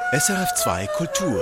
SRF2 Kultur.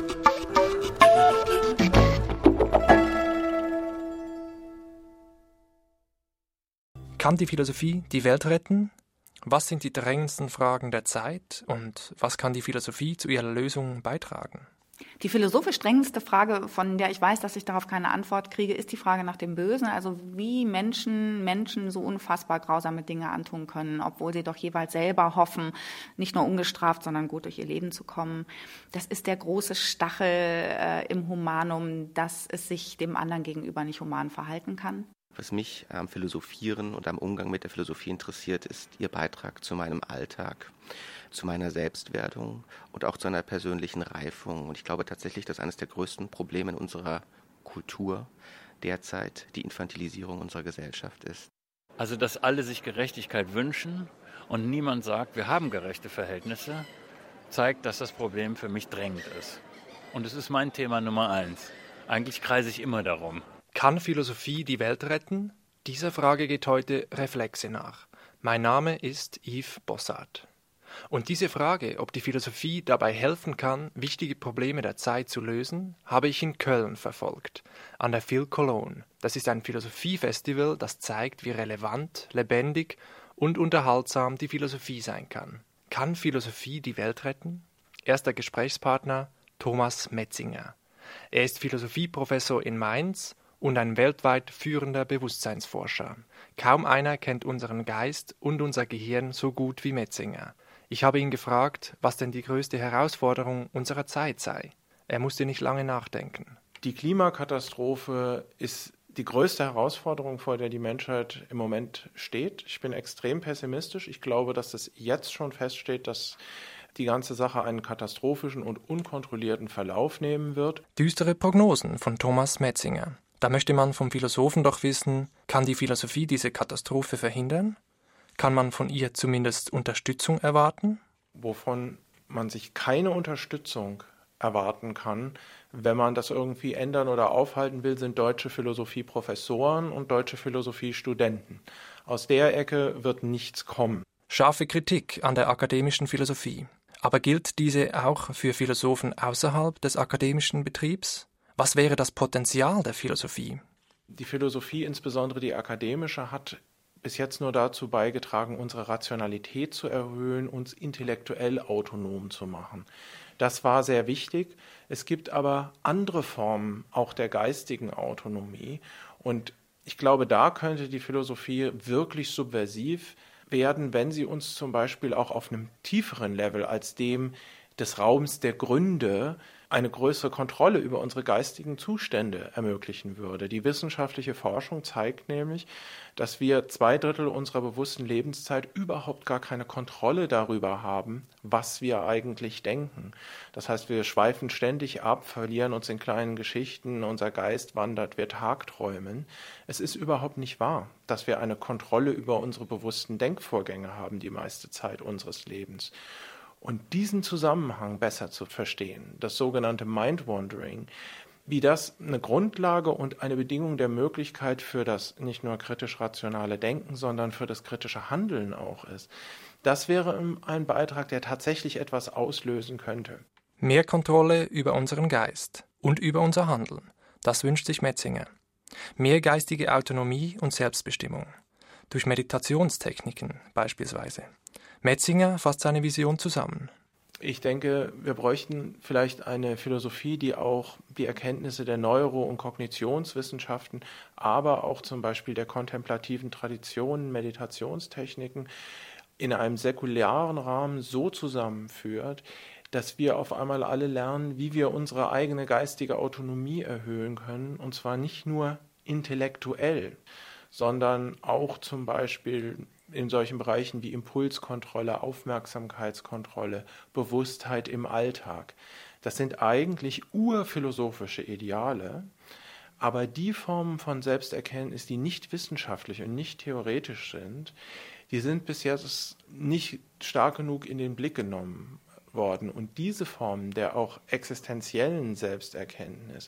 Kann die Philosophie die Welt retten? Was sind die drängendsten Fragen der Zeit und was kann die Philosophie zu ihrer Lösung beitragen? Die philosophisch drängendste Frage, von der ich weiß, dass ich darauf keine Antwort kriege, ist die Frage nach dem Bösen. Also wie Menschen so unfassbar grausame Dinge antun können, obwohl sie doch jeweils selber hoffen, nicht nur ungestraft, sondern gut durch ihr Leben zu kommen. Das ist der große Stachel im Humanum, dass es sich dem anderen gegenüber nicht human verhalten kann. Was mich am Philosophieren und am Umgang mit der Philosophie interessiert, ist ihr Beitrag zu meinem Alltag, zu meiner Selbstwerdung und auch zu einer persönlichen Reifung. Und ich glaube tatsächlich, dass eines der größten Probleme in unserer Kultur derzeit die Infantilisierung unserer Gesellschaft ist. Also, dass alle sich Gerechtigkeit wünschen und niemand sagt, wir haben gerechte Verhältnisse, zeigt, dass das Problem für mich drängend ist. Und es ist mein Thema Nummer 1. Eigentlich kreise ich immer darum. Kann Philosophie die Welt retten? Dieser Frage geht heute Reflexe nach. Mein Name ist Yves Bossart. Und diese Frage, ob die Philosophie dabei helfen kann, wichtige Probleme der Zeit zu lösen, habe ich in Köln verfolgt, an der Phil Cologne. Das ist ein Philosophiefestival, das zeigt, wie relevant, lebendig und unterhaltsam die Philosophie sein kann. Kann Philosophie die Welt retten? Erster Gesprächspartner Thomas Metzinger. Er ist Philosophieprofessor in Mainz und ein weltweit führender Bewusstseinsforscher. Kaum einer kennt unseren Geist und unser Gehirn so gut wie Metzinger. Ich habe ihn gefragt, was denn die größte Herausforderung unserer Zeit sei. Er musste nicht lange nachdenken. Die Klimakatastrophe ist die größte Herausforderung, vor der die Menschheit im Moment steht. Ich bin extrem pessimistisch. Ich glaube, dass es jetzt schon feststeht, dass die ganze Sache einen katastrophischen und unkontrollierten Verlauf nehmen wird. Düstere Prognosen von Thomas Metzinger. Da möchte man vom Philosophen doch wissen, kann die Philosophie diese Katastrophe verhindern? Kann man von ihr zumindest Unterstützung erwarten? Wovon man sich keine Unterstützung erwarten kann, wenn man das irgendwie ändern oder aufhalten will, sind deutsche Philosophieprofessoren und deutsche Philosophiestudenten. Aus der Ecke wird nichts kommen. Scharfe Kritik an der akademischen Philosophie. Aber gilt diese auch für Philosophen außerhalb des akademischen Betriebs? Was wäre das Potenzial der Philosophie? Die Philosophie, insbesondere die akademische, hat bis jetzt nur dazu beigetragen, unsere Rationalität zu erhöhen, uns intellektuell autonom zu machen. Das war sehr wichtig. Es gibt aber andere Formen auch der geistigen Autonomie. Und ich glaube, da könnte die Philosophie wirklich subversiv werden, wenn sie uns zum Beispiel auch auf einem tieferen Level als dem des Raums der Gründe eine größere Kontrolle über unsere geistigen Zustände ermöglichen würde. Die wissenschaftliche Forschung zeigt nämlich, dass wir 2/3 unserer bewussten Lebenszeit überhaupt gar keine Kontrolle darüber haben, was wir eigentlich denken. Das heißt, wir schweifen ständig ab, verlieren uns in kleinen Geschichten, unser Geist wandert, wir tagträumen. Es ist überhaupt nicht wahr, dass wir eine Kontrolle über unsere bewussten Denkvorgänge haben die meiste Zeit unseres Lebens. Und diesen Zusammenhang besser zu verstehen, das sogenannte Mind-Wandering, wie das eine Grundlage und eine Bedingung der Möglichkeit für das nicht nur kritisch-rationale Denken, sondern für das kritische Handeln auch ist, das wäre ein Beitrag, der tatsächlich etwas auslösen könnte. Mehr Kontrolle über unseren Geist und über unser Handeln, das wünscht sich Metzinger. Mehr geistige Autonomie und Selbstbestimmung. Durch Meditationstechniken beispielsweise. Metzinger fasst seine Vision zusammen. Ich denke, wir bräuchten vielleicht eine Philosophie, die auch die Erkenntnisse der Neuro- und Kognitionswissenschaften, aber auch zum Beispiel der kontemplativen Traditionen, Meditationstechniken in einem säkularen Rahmen so zusammenführt, dass wir auf einmal alle lernen, wie wir unsere eigene geistige Autonomie erhöhen können, und zwar nicht nur intellektuell, sondern auch zum Beispiel in solchen Bereichen wie Impulskontrolle, Aufmerksamkeitskontrolle, Bewusstheit im Alltag. Das sind eigentlich urphilosophische Ideale, aber die Formen von Selbsterkenntnis, die nicht wissenschaftlich und nicht theoretisch sind, die sind bis jetzt nicht stark genug in den Blick genommen worden. Und diese Formen der auch existenziellen Selbsterkenntnis,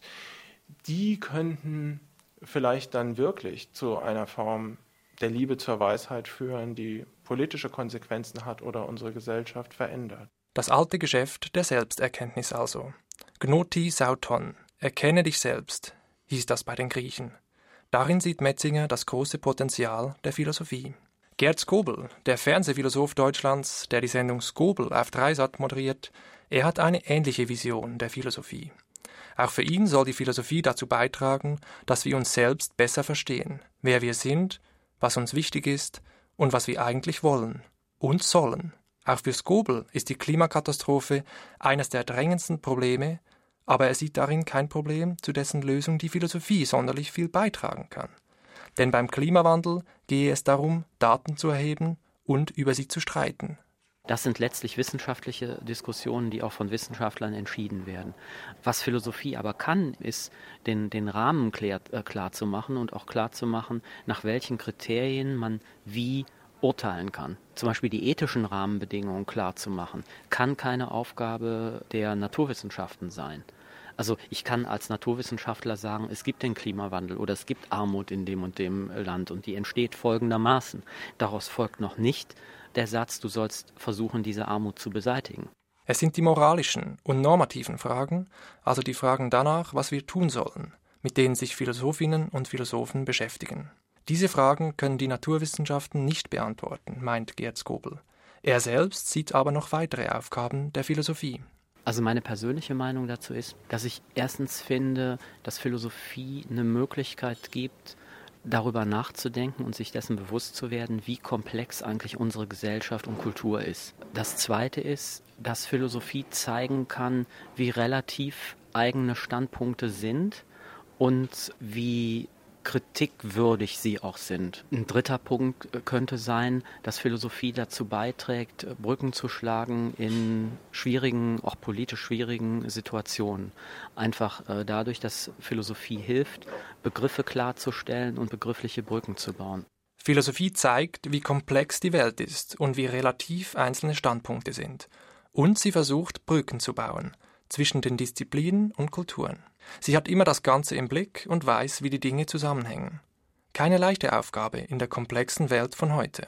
die könnten vielleicht dann wirklich zu einer Form der Liebe zur Weisheit führen, die politische Konsequenzen hat oder unsere Gesellschaft verändert. Das alte Geschäft der Selbsterkenntnis also. Gnoti sauton, erkenne dich selbst, hieß das bei den Griechen. Darin sieht Metzinger das große Potenzial der Philosophie. Gerd Skobel, der Fernsehphilosoph Deutschlands, der die Sendung Skobel auf Dreisat moderiert, er hat eine ähnliche Vision der Philosophie. Auch für ihn soll die Philosophie dazu beitragen, dass wir uns selbst besser verstehen, wer wir sind, was uns wichtig ist und was wir eigentlich wollen und sollen. Auch für Skobel ist die Klimakatastrophe eines der drängendsten Probleme, aber er sieht darin kein Problem, zu dessen Lösung die Philosophie sonderlich viel beitragen kann. Denn beim Klimawandel gehe es darum, Daten zu erheben und über sie zu streiten. Das sind letztlich wissenschaftliche Diskussionen, die auch von Wissenschaftlern entschieden werden. Was Philosophie aber kann, ist, den Rahmen klar zu machen und auch klar zu machen, nach welchen Kriterien man wie urteilen kann. Zum Beispiel die ethischen Rahmenbedingungen klar zu machen, kann keine Aufgabe der Naturwissenschaften sein. Also ich kann als Naturwissenschaftler sagen, es gibt den Klimawandel oder es gibt Armut in dem und dem Land und die entsteht folgendermaßen. Daraus folgt noch nicht der Satz, du sollst versuchen, diese Armut zu beseitigen. Es sind die moralischen und normativen Fragen, also die Fragen danach, was wir tun sollen, mit denen sich Philosophinnen und Philosophen beschäftigen. Diese Fragen können die Naturwissenschaften nicht beantworten, meint Gerd Skobel. Er selbst sieht aber noch weitere Aufgaben der Philosophie. Also meine persönliche Meinung dazu ist, dass ich erstens finde, dass Philosophie eine Möglichkeit gibt, darüber nachzudenken und sich dessen bewusst zu werden, wie komplex eigentlich unsere Gesellschaft und Kultur ist. Das Zweite ist, dass Philosophie zeigen kann, wie relativ eigene Standpunkte sind und wie kritikwürdig sie auch sind. Ein dritter Punkt könnte sein, dass Philosophie dazu beiträgt, Brücken zu schlagen in schwierigen, auch politisch schwierigen Situationen. Einfach dadurch, dass Philosophie hilft, Begriffe klarzustellen und begriffliche Brücken zu bauen. Philosophie zeigt, wie komplex die Welt ist und wie relativ einzelne Standpunkte sind. Und sie versucht, Brücken zu bauen zwischen den Disziplinen und Kulturen. Sie hat immer das Ganze im Blick und weiß, wie die Dinge zusammenhängen. Keine leichte Aufgabe in der komplexen Welt von heute.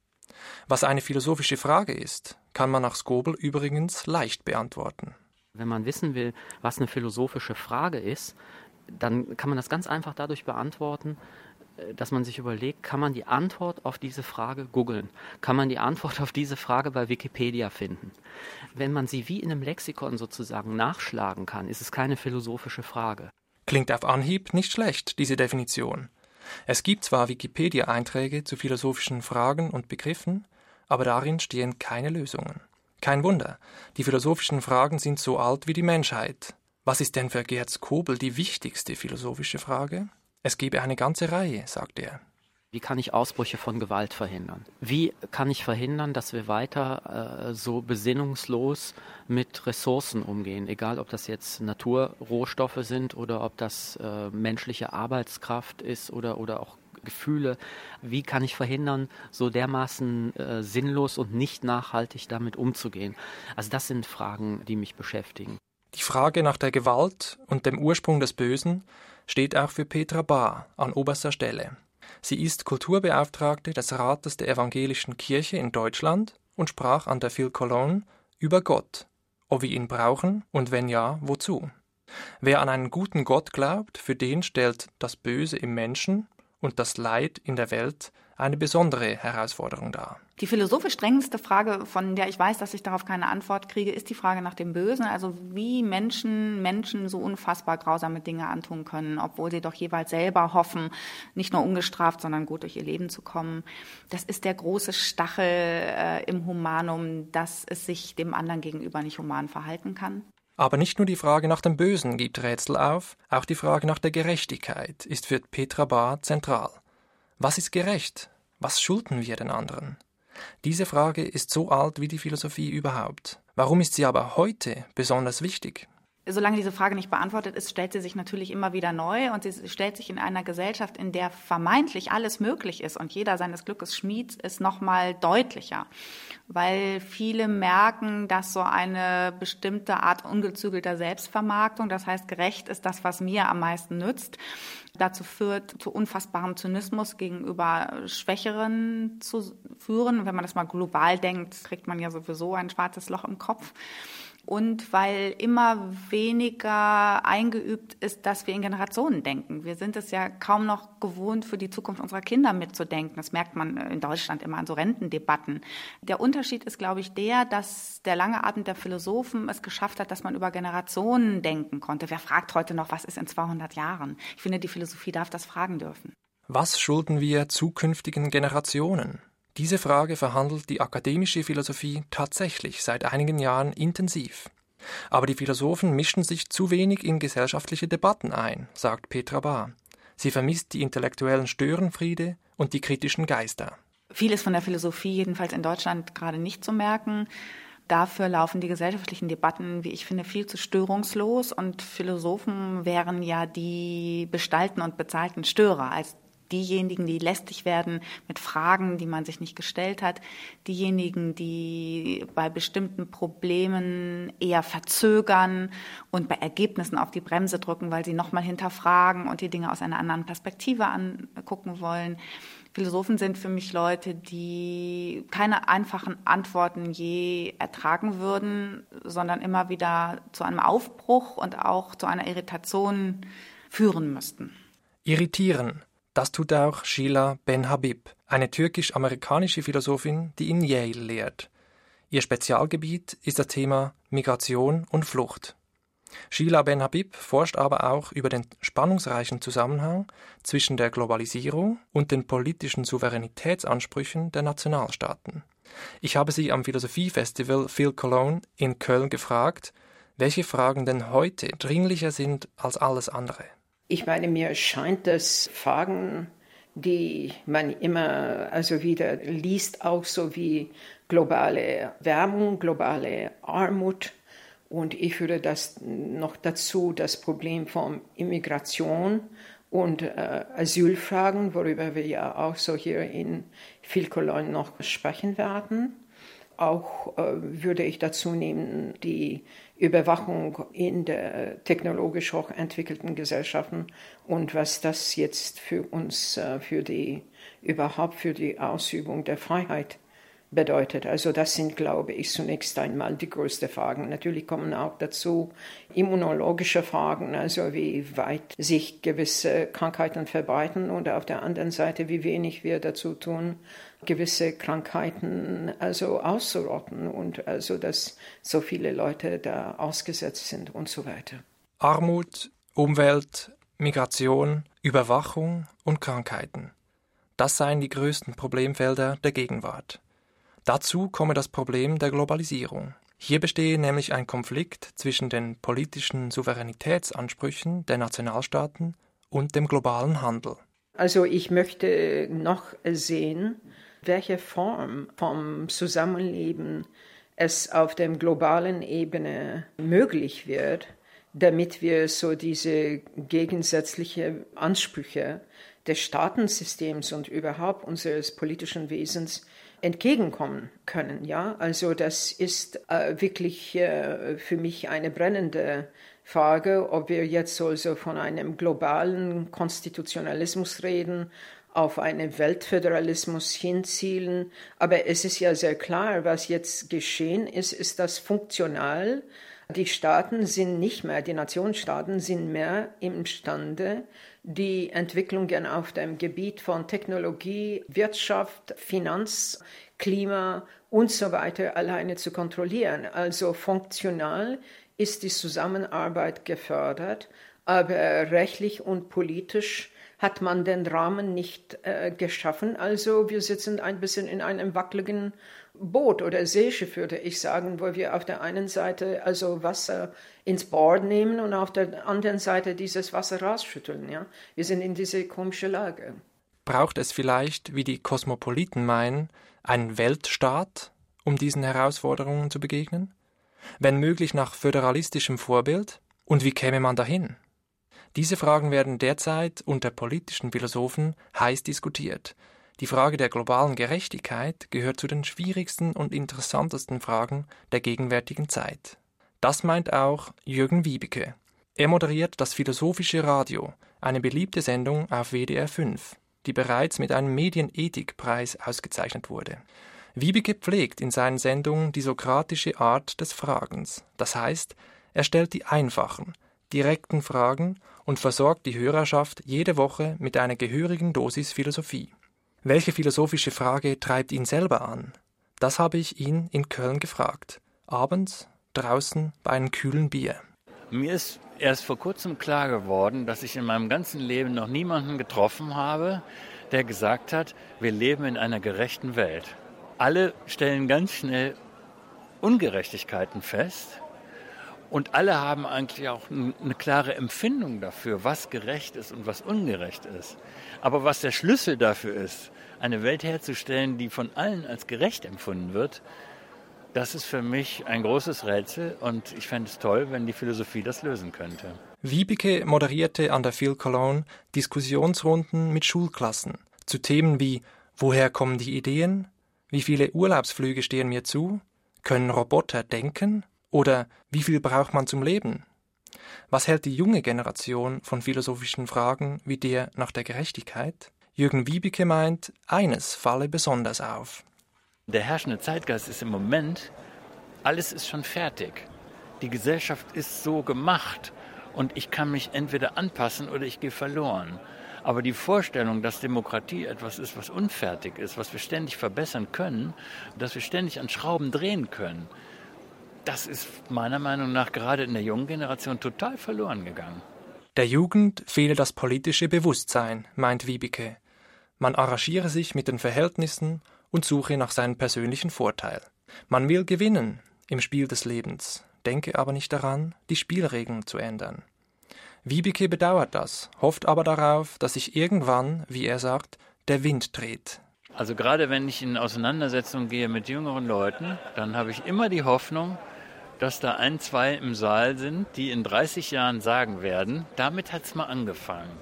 Was eine philosophische Frage ist, kann man nach Skobel übrigens leicht beantworten. Wenn man wissen will, was eine philosophische Frage ist, dann kann man das ganz einfach dadurch beantworten, dass man sich überlegt, kann man die Antwort auf diese Frage googeln? Kann man die Antwort auf diese Frage bei Wikipedia finden? Wenn man sie wie in einem Lexikon sozusagen nachschlagen kann, ist es keine philosophische Frage. Klingt auf Anhieb nicht schlecht, diese Definition. Es gibt zwar Wikipedia-Einträge zu philosophischen Fragen und Begriffen, aber darin stehen keine Lösungen. Kein Wunder, die philosophischen Fragen sind so alt wie die Menschheit. Was ist denn für Gerd Skobel die wichtigste philosophische Frage? Es gebe eine ganze Reihe, sagt er. Wie kann ich Ausbrüche von Gewalt verhindern? Wie kann ich verhindern, dass wir weiter so besinnungslos mit Ressourcen umgehen? Egal, ob das jetzt Naturrohstoffe sind oder ob das menschliche Arbeitskraft ist oder auch Gefühle. Wie kann ich verhindern, so dermaßen sinnlos und nicht nachhaltig damit umzugehen? Also das sind Fragen, die mich beschäftigen. Die Frage nach der Gewalt und dem Ursprung des Bösen steht auch für Petra Bahr an oberster Stelle. Sie ist Kulturbeauftragte des Rates der Evangelischen Kirche in Deutschland und sprach an der Phil Cologne über Gott, ob wir ihn brauchen und wenn ja, wozu. Wer an einen guten Gott glaubt, für den stellt das Böse im Menschen und das Leid in der Welt eine besondere Herausforderung dar. Die philosophisch drängendste Frage, von der ich weiß, dass ich darauf keine Antwort kriege, ist die Frage nach dem Bösen. Also wie Menschen so unfassbar grausame Dinge antun können, obwohl sie doch jeweils selber hoffen, nicht nur ungestraft, sondern gut durch ihr Leben zu kommen. Das ist der große Stachel im Humanum, dass es sich dem anderen gegenüber nicht human verhalten kann. Aber nicht nur die Frage nach dem Bösen gibt Rätsel auf, auch die Frage nach der Gerechtigkeit ist für Petra Bahr zentral. Was ist gerecht? Was schulden wir den anderen? Diese Frage ist so alt wie die Philosophie überhaupt. Warum ist sie aber heute besonders wichtig? Solange diese Frage nicht beantwortet ist, stellt sie sich natürlich immer wieder neu und sie stellt sich in einer Gesellschaft, in der vermeintlich alles möglich ist und jeder seines Glückes Schmied, ist noch mal deutlicher, weil viele merken, dass so eine bestimmte Art ungezügelter Selbstvermarktung, das heißt gerecht ist das, was mir am meisten nützt, dazu führt, zu unfassbarem Zynismus gegenüber Schwächeren zu führen. Wenn man das mal global denkt, kriegt man ja sowieso ein schwarzes Loch im Kopf. Und weil immer weniger eingeübt ist, dass wir in Generationen denken. Wir sind es ja kaum noch gewohnt, für die Zukunft unserer Kinder mitzudenken. Das merkt man in Deutschland immer an so Rentendebatten. Der Unterschied ist, glaube ich, dass der lange Atem der Philosophen es geschafft hat, dass man über Generationen denken konnte. Wer fragt heute noch, was ist in 200 Jahren? Ich finde, die Philosophie darf das fragen dürfen. Was schulden wir zukünftigen Generationen? Diese Frage verhandelt die akademische Philosophie tatsächlich seit einigen Jahren intensiv. Aber die Philosophen mischen sich zu wenig in gesellschaftliche Debatten ein, sagt Petra Bahr. Sie vermisst die intellektuellen Störenfriede und die kritischen Geister. Vieles von der Philosophie, jedenfalls in Deutschland, gerade nicht zu merken. Dafür laufen die gesellschaftlichen Debatten, wie ich finde, viel zu störungslos. Und Philosophen wären ja die bestallten und bezahlten Störer, als diejenigen, die lästig werden mit Fragen, die man sich nicht gestellt hat, diejenigen, die bei bestimmten Problemen eher verzögern und bei Ergebnissen auf die Bremse drücken, weil sie nochmal hinterfragen und die Dinge aus einer anderen Perspektive angucken wollen. Philosophen sind für mich Leute, die keine einfachen Antworten je ertragen würden, sondern immer wieder zu einem Aufbruch und auch zu einer Irritation führen müssten. Irritieren. Das tut auch Sheila Ben-Habib, eine türkisch-amerikanische Philosophin, die in Yale lehrt. Ihr Spezialgebiet ist das Thema Migration und Flucht. Sheila Ben-Habib forscht aber auch über den spannungsreichen Zusammenhang zwischen der Globalisierung und den politischen Souveränitätsansprüchen der Nationalstaaten. Ich habe sie am Philosophiefestival Phil Cologne in Köln gefragt, welche Fragen denn heute dringlicher sind als alles andere. Ich meine, mir scheint, dass Fragen, die man immer wieder liest, auch so wie globale Wärmung, globale Armut und ich würde das noch dazu das Problem von Immigration und Asylfragen, worüber wir ja auch so hier in Phil Cologne noch sprechen werden. Auch würde ich dazu nehmen, die Überwachung in der technologisch hochentwickelten Gesellschaften und was das jetzt für uns, für die Ausübung der Freiheit bedeutet. Also das sind, glaube ich, zunächst einmal die größten Fragen. Natürlich kommen auch dazu immunologische Fragen, also wie weit sich gewisse Krankheiten verbreiten und auf der anderen Seite, wie wenig wir dazu tun, gewisse Krankheiten auszurotten und dass so viele Leute da ausgesetzt sind und so weiter. Armut, Umwelt, Migration, Überwachung und Krankheiten. Das seien die größten Problemfelder der Gegenwart. Dazu komme das Problem der Globalisierung. Hier bestehe nämlich ein Konflikt zwischen den politischen Souveränitätsansprüchen der Nationalstaaten und dem globalen Handel. Also ich möchte noch sehen, welche Form vom Zusammenleben es auf der globalen Ebene möglich wird, damit wir so diese gegensätzlichen Ansprüche des Staatensystems und überhaupt unseres politischen Wesens entgegenkommen können. Ja? Also das ist wirklich für mich eine brennende Frage, ob wir jetzt also von einem globalen Konstitutionalismus reden, auf einen Weltföderalismus hinzielen. Aber es ist ja sehr klar, was jetzt geschehen ist, ist das funktional. Die Staaten sind nicht mehr, die Nationenstaaten sind mehr imstande, die Entwicklungen auf dem Gebiet von Technologie, Wirtschaft, Finanz, Klima und so weiter alleine zu kontrollieren. Also funktional ist die Zusammenarbeit gefördert, aber rechtlich und politisch hat man den Rahmen nicht geschaffen. Also wir sitzen ein bisschen in einem wackeligen Boot oder Seeschiff, würde ich sagen, wo wir auf der einen Seite Wasser ins Board nehmen und auf der anderen Seite dieses Wasser rausschütteln. Ja? Wir sind in diese komische Lage. Braucht es vielleicht, wie die Kosmopoliten meinen, einen Weltstaat, um diesen Herausforderungen zu begegnen? Wenn möglich nach föderalistischem Vorbild, Und wie käme man dahin? Diese Fragen werden derzeit unter politischen Philosophen heiß diskutiert. Die Frage der globalen Gerechtigkeit gehört zu den schwierigsten und interessantesten Fragen der gegenwärtigen Zeit. Das meint auch Jürgen Wiebeke. Er moderiert das Philosophische Radio, eine beliebte Sendung auf WDR 5, die bereits mit einem Medienethikpreis ausgezeichnet wurde. Wiebeke pflegt in seinen Sendungen die sokratische Art des Fragens. Das heißt, er stellt die einfachen, direkten Fragen und versorgt die Hörerschaft jede Woche mit einer gehörigen Dosis Philosophie. Welche philosophische Frage treibt ihn selber an? Das habe ich ihn in Köln gefragt. Abends, draußen bei einem kühlen Bier. Mir ist erst vor kurzem klar geworden, dass ich in meinem ganzen Leben noch niemanden getroffen habe, der gesagt hat, wir leben in einer gerechten Welt. Alle stellen ganz schnell Ungerechtigkeiten fest und alle haben eigentlich auch eine klare Empfindung dafür, was gerecht ist und was ungerecht ist. Aber was der Schlüssel dafür ist, eine Welt herzustellen, die von allen als gerecht empfunden wird, das ist für mich ein großes Rätsel und ich fände es toll, wenn die Philosophie das lösen könnte. Wiebeke moderierte an der Phil Cologne Diskussionsrunden mit Schulklassen zu Themen wie: Woher kommen die Ideen? Wie viele Urlaubsflüge stehen mir zu? Können Roboter denken? Oder wie viel braucht man zum Leben? Was hält die junge Generation von philosophischen Fragen wie der nach der Gerechtigkeit? Jürgen Wiebeke meint, eines falle besonders auf. Der herrschende Zeitgeist ist im Moment, alles ist schon fertig. Die Gesellschaft ist so gemacht und ich kann mich entweder anpassen oder ich gehe verloren. Aber die Vorstellung, dass Demokratie etwas ist, was unfertig ist, was wir ständig verbessern können, dass wir ständig an Schrauben drehen können, das ist meiner Meinung nach gerade in der jungen Generation total verloren gegangen. Der Jugend fehle das politische Bewusstsein, meint Wiebeke. Man arrangiere sich mit den Verhältnissen und suche nach seinem persönlichen Vorteil. Man will gewinnen im Spiel des Lebens, denke aber nicht daran, die Spielregeln zu ändern. Wiebeke bedauert das, hofft aber darauf, dass sich irgendwann, wie er sagt, der Wind dreht. Also gerade wenn ich in Auseinandersetzungen gehe mit jüngeren Leuten, dann habe ich immer die Hoffnung, dass da 1, 2 im Saal sind, die in 30 Jahren sagen werden, damit hat es mal angefangen.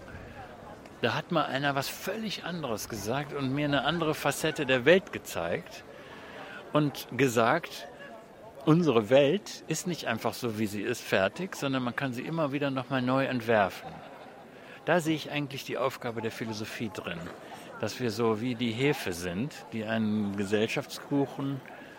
Da hat mal einer was völlig anderes gesagt und mir eine andere Facette der Welt gezeigt und gesagt, unsere Welt ist nicht einfach so, wie sie ist, fertig, sondern man kann sie immer wieder nochmal neu entwerfen. Da sehe ich eigentlich die Aufgabe der Philosophie drin, dass wir so wie die Hefe sind, die einen Gesellschaftskuchen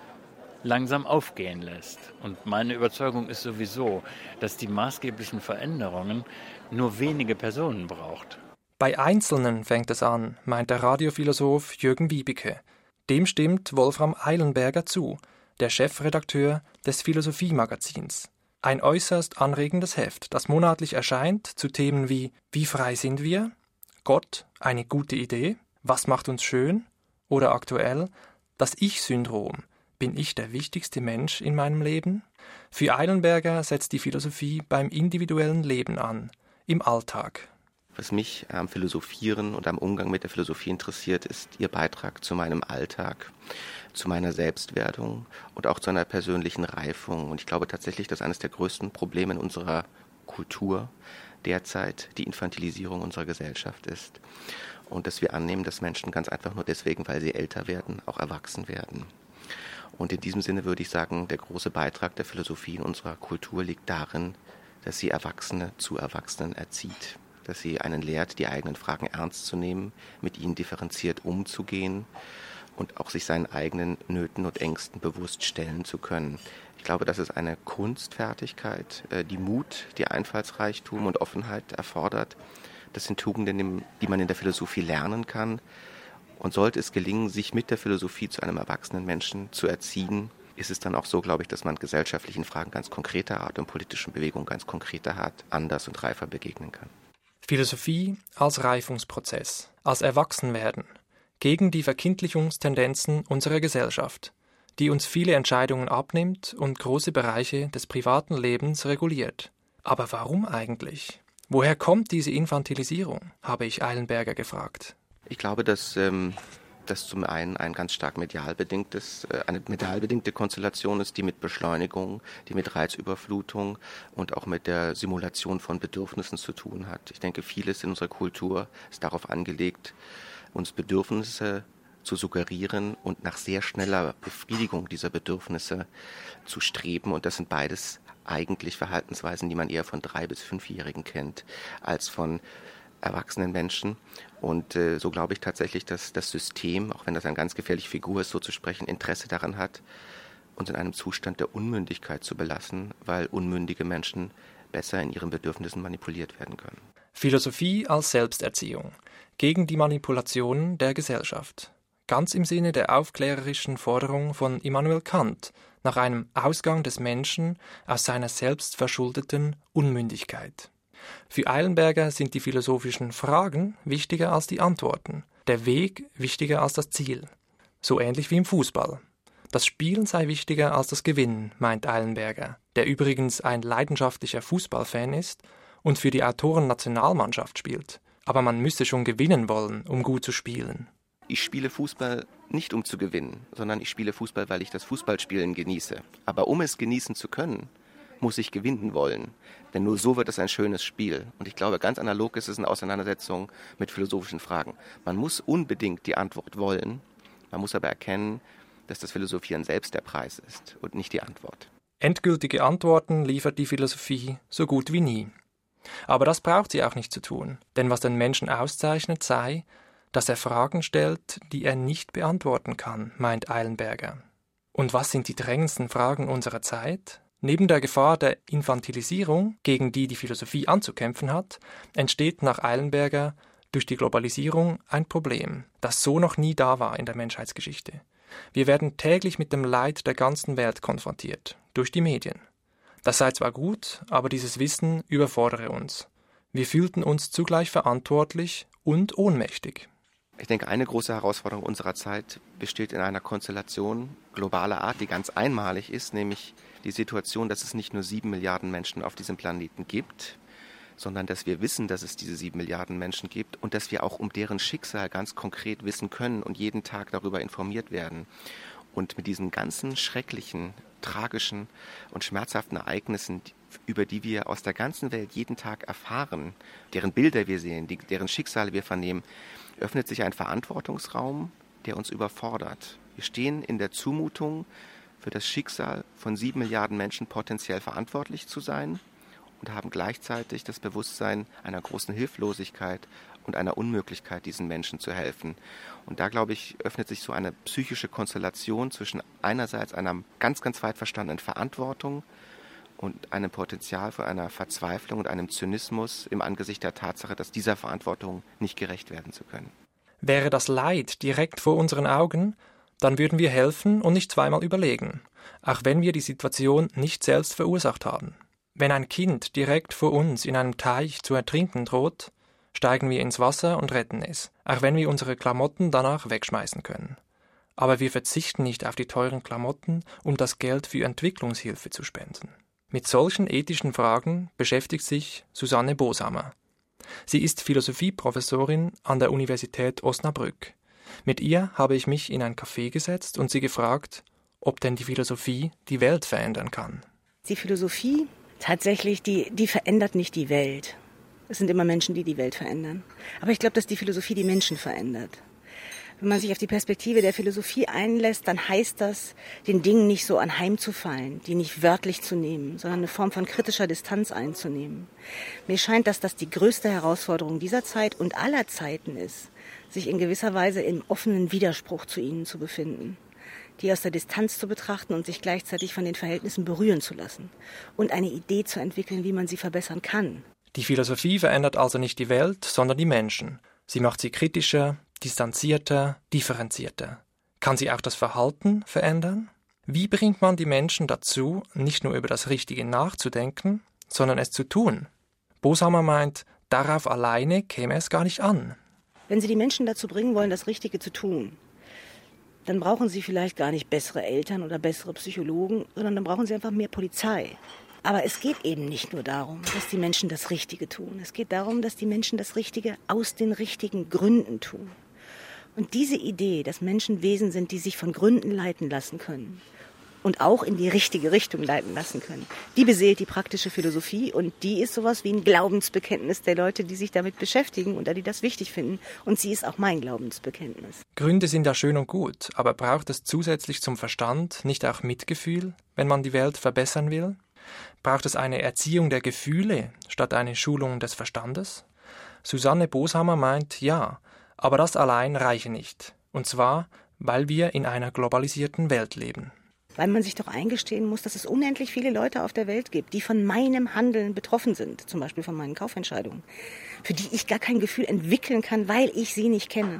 langsam aufgehen lässt. Und meine Überzeugung ist sowieso, dass die maßgeblichen Veränderungen nur wenige Personen braucht. Bei Einzelnen fängt es an, meint der Radiophilosoph Jürgen Wiebeke. Dem stimmt Wolfram Eilenberger zu, der Chefredakteur des Philosophie-Magazins. Ein äußerst anregendes Heft, das monatlich erscheint zu Themen wie: Wie frei sind wir? Gott, eine gute Idee? Was macht uns schön? Oder aktuell: Das Ich-Syndrom. Bin ich der wichtigste Mensch in meinem Leben? Für Eilenberger setzt die Philosophie beim individuellen Leben an, im Alltag. Was mich am Philosophieren und am Umgang mit der Philosophie interessiert, ist Ihr Beitrag zu meinem Alltag, zu meiner Selbstwerdung und auch zu einer persönlichen Reifung. Und ich glaube tatsächlich, dass eines der größten Probleme in unserer Kultur derzeit die Infantilisierung unserer Gesellschaft ist. Und dass wir annehmen, dass Menschen ganz einfach nur deswegen, weil sie älter werden, auch erwachsen werden. Und in diesem Sinne würde ich sagen, der große Beitrag der Philosophie in unserer Kultur liegt darin, dass sie Erwachsene zu Erwachsenen erzieht. Dass sie einen lehrt, die eigenen Fragen ernst zu nehmen, mit ihnen differenziert umzugehen und auch sich seinen eigenen Nöten und Ängsten bewusst stellen zu können. Ich glaube, das ist eine Kunstfertigkeit, die Mut, die Einfallsreichtum und Offenheit erfordert. Das sind Tugenden, die man in der Philosophie lernen kann. Und sollte es gelingen, sich mit der Philosophie zu einem erwachsenen Menschen zu erziehen, ist es dann auch so, glaube ich, dass man gesellschaftlichen Fragen ganz konkreter Art und politischen Bewegungen ganz konkreter Art anders und reifer begegnen kann. Philosophie als Reifungsprozess, als Erwachsenwerden, gegen die Verkindlichungstendenzen unserer Gesellschaft, die uns viele Entscheidungen abnimmt und große Bereiche des privaten Lebens reguliert. Aber warum eigentlich? Woher kommt diese Infantilisierung, habe ich Eilenberger gefragt. Ich glaube, dass das zum einen eine medial bedingte Konstellation ist, die mit Beschleunigung, die mit Reizüberflutung und auch mit der Simulation von Bedürfnissen zu tun hat. Ich denke, vieles in unserer Kultur ist darauf angelegt, uns Bedürfnisse zu suggerieren und nach sehr schneller Befriedigung dieser Bedürfnisse zu streben. Und das sind beides eigentlich Verhaltensweisen, die man eher von 3- bis 5-Jährigen kennt, als von erwachsenen Menschen. Und so glaube ich tatsächlich, dass das System, auch wenn das eine ganz gefährliche Figur ist, so zu sprechen, Interesse daran hat, uns in einem Zustand der Unmündigkeit zu belassen, weil unmündige Menschen besser in ihren Bedürfnissen manipuliert werden können. Philosophie als Selbsterziehung gegen die Manipulationen der Gesellschaft. Ganz im Sinne der aufklärerischen Forderung von Immanuel Kant nach einem Ausgang des Menschen aus seiner selbstverschuldeten Unmündigkeit. Für Eilenberger sind die philosophischen Fragen wichtiger als die Antworten, der Weg wichtiger als das Ziel. So ähnlich wie im Fußball. Das Spielen sei wichtiger als das Gewinnen, meint Eilenberger, der übrigens ein leidenschaftlicher Fußballfan ist und für die Autorennationalmannschaft spielt. Aber man müsse schon gewinnen wollen, um gut zu spielen. Ich spiele Fußball nicht um zu gewinnen, sondern ich spiele Fußball, weil ich das Fußballspielen genieße. Aber um es genießen zu können, muss ich gewinnen wollen. Denn nur so wird es ein schönes Spiel. Und ich glaube, ganz analog ist es in Auseinandersetzung mit philosophischen Fragen. Man muss unbedingt die Antwort wollen, man muss aber erkennen, dass das Philosophieren selbst der Preis ist und nicht die Antwort. Endgültige Antworten liefert die Philosophie so gut wie nie. Aber das braucht sie auch nicht zu tun. Denn was den Menschen auszeichnet, sei, dass er Fragen stellt, die er nicht beantworten kann, meint Eilenberger. Und was sind die drängendsten Fragen unserer Zeit? Neben der Gefahr der Infantilisierung, gegen die die Philosophie anzukämpfen hat, entsteht nach Eilenberger durch die Globalisierung ein Problem, das so noch nie da war in der Menschheitsgeschichte. Wir werden täglich mit dem Leid der ganzen Welt konfrontiert, durch die Medien. Das sei zwar gut, aber dieses Wissen überfordere uns. Wir fühlten uns zugleich verantwortlich und ohnmächtig. Ich denke, eine große Herausforderung unserer Zeit besteht in einer Konstellation globaler Art, die ganz einmalig ist, nämlich die Situation, dass es nicht nur 7 Milliarden Menschen auf diesem Planeten gibt, sondern dass wir wissen, dass es diese 7 Milliarden Menschen gibt und dass wir auch um deren Schicksal ganz konkret wissen können und jeden Tag darüber informiert werden. Und mit diesen ganzen schrecklichen, tragischen und schmerzhaften Ereignissen, über die wir aus der ganzen Welt jeden Tag erfahren, deren Bilder wir sehen, deren Schicksale wir vernehmen, öffnet sich ein Verantwortungsraum, der uns überfordert. Wir stehen in der Zumutung, für das Schicksal von 7 Milliarden Menschen potenziell verantwortlich zu sein und haben gleichzeitig das Bewusstsein einer großen Hilflosigkeit und einer Unmöglichkeit, diesen Menschen zu helfen. Und da, glaube ich, öffnet sich so eine psychische Konstellation zwischen einerseits einer ganz, ganz weit verstandenen Verantwortung und einem Potenzial für einer Verzweiflung und einem Zynismus im Angesicht der Tatsache, dass dieser Verantwortung nicht gerecht werden zu können. Wäre das Leid direkt vor unseren Augen, dann würden wir helfen und nicht zweimal überlegen, auch wenn wir die Situation nicht selbst verursacht haben. Wenn ein Kind direkt vor uns in einem Teich zu ertrinken droht, steigen wir ins Wasser und retten es, auch wenn wir unsere Klamotten danach wegschmeißen können. Aber wir verzichten nicht auf die teuren Klamotten, um das Geld für Entwicklungshilfe zu spenden. Mit solchen ethischen Fragen beschäftigt sich Susanne Boshammer. Sie ist Philosophieprofessorin an der Universität Osnabrück. Mit ihr habe ich mich in ein Café gesetzt und sie gefragt, ob denn die Philosophie die Welt verändern kann. Die Philosophie tatsächlich, die verändert nicht die Welt. Es sind immer Menschen, die die Welt verändern. Aber ich glaube, dass die Philosophie die Menschen verändert. Wenn man sich auf die Perspektive der Philosophie einlässt, dann heißt das, den Dingen nicht so anheimzufallen, die nicht wörtlich zu nehmen, sondern eine Form von kritischer Distanz einzunehmen. Mir scheint, dass das die größte Herausforderung dieser Zeit und aller Zeiten ist, sich in gewisser Weise im offenen Widerspruch zu ihnen zu befinden, die aus der Distanz zu betrachten und sich gleichzeitig von den Verhältnissen berühren zu lassen und eine Idee zu entwickeln, wie man sie verbessern kann. Die Philosophie verändert also nicht die Welt, sondern die Menschen. Sie macht sie kritischer, distanzierter, differenzierter. Kann sie auch das Verhalten verändern? Wie bringt man die Menschen dazu, nicht nur über das Richtige nachzudenken, sondern es zu tun? Boshammer meint, darauf alleine käme es gar nicht an. Wenn Sie die Menschen dazu bringen wollen, das Richtige zu tun, dann brauchen Sie vielleicht gar nicht bessere Eltern oder bessere Psychologen, sondern dann brauchen Sie einfach mehr Polizei. Aber es geht eben nicht nur darum, dass die Menschen das Richtige tun. Es geht darum, dass die Menschen das Richtige aus den richtigen Gründen tun. Und diese Idee, dass Menschen Wesen sind, die sich von Gründen leiten lassen können und auch in die richtige Richtung leiten lassen können, die beseelt die praktische Philosophie und die ist sowas wie ein Glaubensbekenntnis der Leute, die sich damit beschäftigen und die das wichtig finden. Und sie ist auch mein Glaubensbekenntnis. Gründe sind ja schön und gut, aber braucht es zusätzlich zum Verstand nicht auch Mitgefühl, wenn man die Welt verbessern will? Braucht es eine Erziehung der Gefühle statt eine Schulung des Verstandes? Susanne Boshammer meint, ja, aber das allein reiche nicht. Und zwar, weil wir in einer globalisierten Welt leben. Weil man sich doch eingestehen muss, dass es unendlich viele Leute auf der Welt gibt, die von meinem Handeln betroffen sind, zum Beispiel von meinen Kaufentscheidungen, für die ich gar kein Gefühl entwickeln kann, weil ich sie nicht kenne.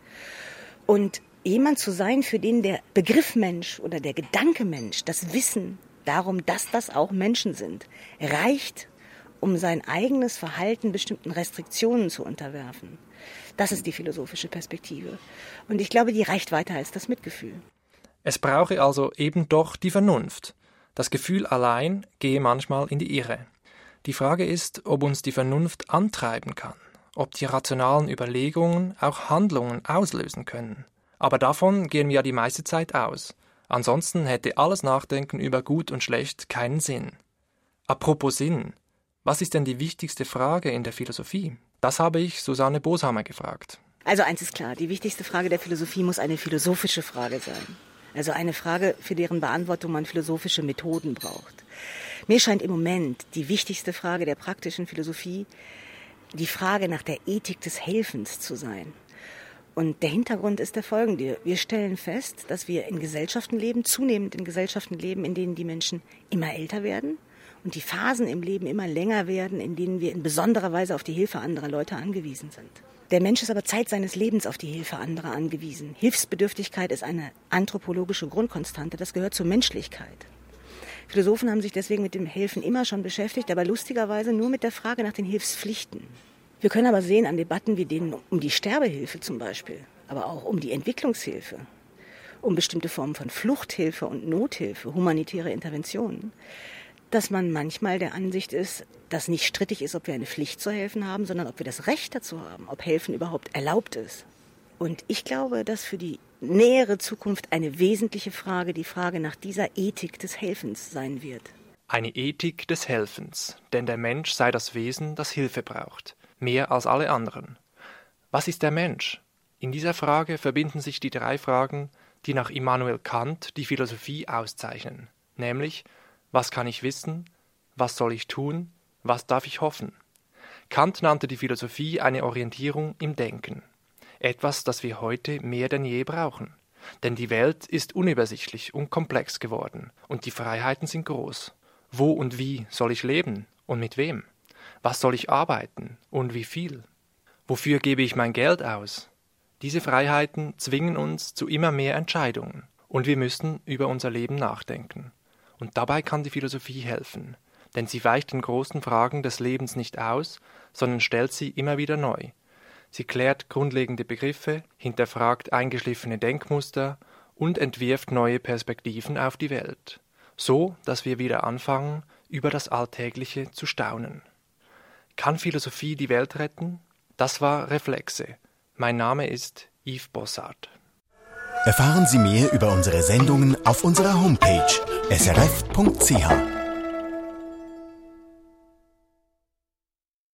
Und jemand zu sein, für den der Begriff Mensch oder der Gedanke Mensch, das Wissen darum, dass das auch Menschen sind, reicht, um sein eigenes Verhalten bestimmten Restriktionen zu unterwerfen. Das ist die philosophische Perspektive. Und ich glaube, die reicht weiter als das Mitgefühl. Es brauche also eben doch die Vernunft. Das Gefühl allein gehe manchmal in die Irre. Die Frage ist, ob uns die Vernunft antreiben kann, ob die rationalen Überlegungen auch Handlungen auslösen können. Aber davon gehen wir ja die meiste Zeit aus. Ansonsten hätte alles Nachdenken über Gut und Schlecht keinen Sinn. Apropos Sinn, was ist denn die wichtigste Frage in der Philosophie? Das habe ich Susanne Boshammer gefragt. Also eins ist klar, die wichtigste Frage der Philosophie muss eine philosophische Frage sein. Also eine Frage, für deren Beantwortung man philosophische Methoden braucht. Mir scheint im Moment die wichtigste Frage der praktischen Philosophie die Frage nach der Ethik des Helfens zu sein. Und der Hintergrund ist der folgende. Wir stellen fest, dass wir in Gesellschaften leben, zunehmend in Gesellschaften leben, in denen die Menschen immer älter werden und die Phasen im Leben immer länger werden, in denen wir in besonderer Weise auf die Hilfe anderer Leute angewiesen sind. Der Mensch ist aber Zeit seines Lebens auf die Hilfe anderer angewiesen. Hilfsbedürftigkeit ist eine anthropologische Grundkonstante, das gehört zur Menschlichkeit. Philosophen haben sich deswegen mit dem Helfen immer schon beschäftigt, aber lustigerweise nur mit der Frage nach den Hilfspflichten. Wir können aber sehen an Debatten wie denen um die Sterbehilfe zum Beispiel, aber auch um die Entwicklungshilfe, um bestimmte Formen von Fluchthilfe und Nothilfe, humanitäre Interventionen, dass man manchmal der Ansicht ist, dass nicht strittig ist, ob wir eine Pflicht zu helfen haben, sondern ob wir das Recht dazu haben, ob Helfen überhaupt erlaubt ist. Und ich glaube, dass für die nähere Zukunft eine wesentliche Frage die Frage nach dieser Ethik des Helfens sein wird. Eine Ethik des Helfens, denn der Mensch sei das Wesen, das Hilfe braucht, mehr als alle anderen. Was ist der Mensch? In dieser Frage verbinden sich die 3 Fragen, die nach Immanuel Kant die Philosophie auszeichnen, nämlich: Was kann ich wissen? Was soll ich tun? Was darf ich hoffen? Kant nannte die Philosophie eine Orientierung im Denken. Etwas, das wir heute mehr denn je brauchen. Denn die Welt ist unübersichtlich und komplex geworden und die Freiheiten sind groß. Wo und wie soll ich leben und mit wem? Was soll ich arbeiten und wie viel? Wofür gebe ich mein Geld aus? Diese Freiheiten zwingen uns zu immer mehr Entscheidungen und wir müssen über unser Leben nachdenken. Und dabei kann die Philosophie helfen, denn sie weicht den großen Fragen des Lebens nicht aus, sondern stellt sie immer wieder neu. Sie klärt grundlegende Begriffe, hinterfragt eingeschliffene Denkmuster und entwirft neue Perspektiven auf die Welt, so dass wir wieder anfangen, über das Alltägliche zu staunen. Kann Philosophie die Welt retten? Das war Reflexe. Mein Name ist Yves Bossart. Erfahren Sie mehr über unsere Sendungen auf unserer Homepage srf.ch.